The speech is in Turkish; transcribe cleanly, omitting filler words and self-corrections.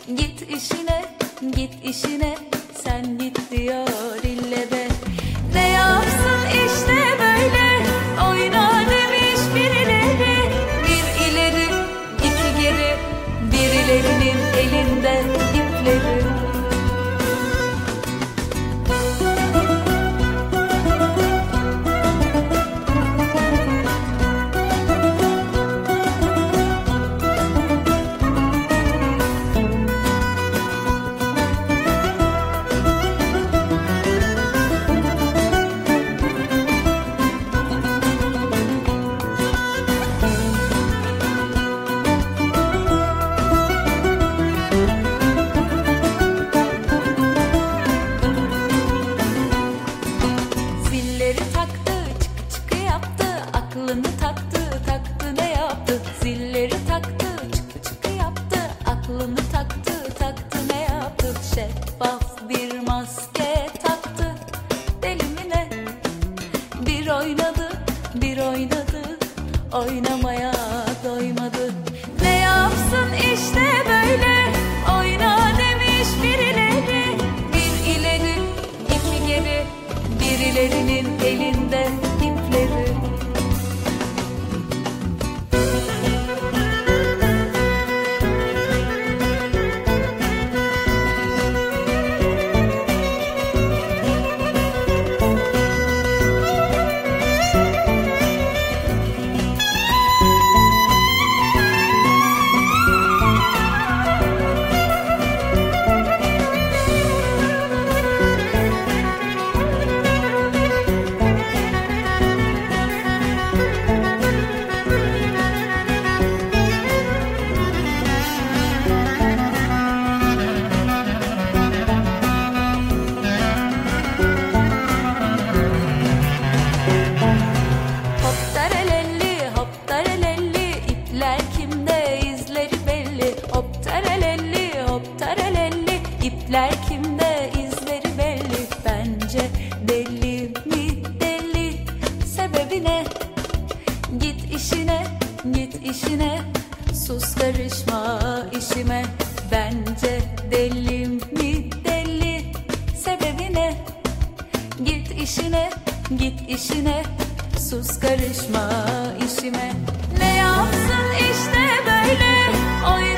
Git işine, git işine, sen git diyor ille de. Ne yapsın işte böyle, oyna demiş birileri. Bir ileri, iki geri, birilerinin elinde ipleri. Aklını taktı, taktı ne yaptı? Zilleri taktı, çıkı çıkı yaptı. Aklını taktı, taktı ne yaptı? Şeffaf bir maske taktı. Deli mi ne? Bir oynadı, bir oynadı. Oynamaya doymadı. Ne yapsın işte böyle? Oyna demiş birileri. Bir ileri, iki geri. Birilerinin elinde ipleri. İpler kimde, izleri belli. Bence deli mi deli? Sebebi ne? Git işine, git işine. Sus karışma işime. Bence deli mi deli? Sebebi ne? Git işine, git işine. Sus karışma işime. Ne yapsın işte böyle?